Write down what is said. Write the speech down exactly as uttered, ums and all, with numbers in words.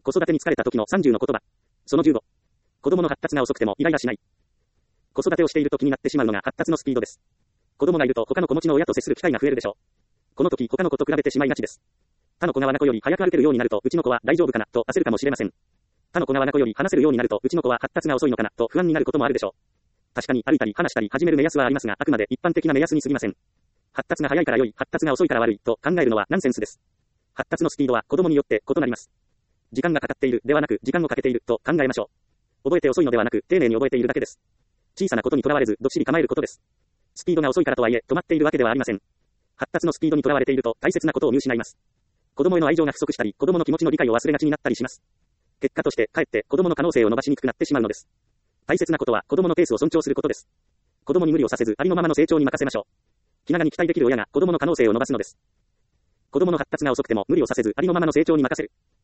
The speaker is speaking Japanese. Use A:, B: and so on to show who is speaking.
A: 子育てに疲れた時のさんじゅうの言葉。そのじゅうご。子供の発達が遅くてもイライラしない。子育てをしていると気になってしまうのが発達のスピードです。子供がいると他の子持ちの親と接する機会が増えるでしょう。この時他の子と比べてしまいがちです。他の子が我が子より早く歩けるようになるとうちの子は大丈夫かなと焦るかもしれません。他の子が我が子より話せるようになるとうちの子は発達が遅いのかなと不安になることもあるでしょう。確かに歩いたり話したり始める目安はありますが、あくまで一般的な目安に過ぎません。発達が早いから良い、発達が遅いから悪いと考えるのはナンセンスです。発達のスピードは子供によって異なります。時間がかかっているではなく時間をかけていると考えましょう。覚えて遅いのではなく丁寧に覚えているだけです。小さなことにとらわれずどっしり構えることです。スピードが遅いからとはいえ止まっているわけではありません。発達のスピードにとらわれていると大切なことを見失います。子供への愛情が不足したり、子供の気持ちの理解を忘れがちになったりします。結果として、かえって子供の可能性を伸ばしにくくなってしまうのです。大切なことは子供のペースを尊重することです。子供に無理をさせず、ありのままの成長に任せましょう。気長に期待できる親が子供の可能性を伸ばすのです。子供の発達が遅くても無理をさせず、ありのままの成長に任せる。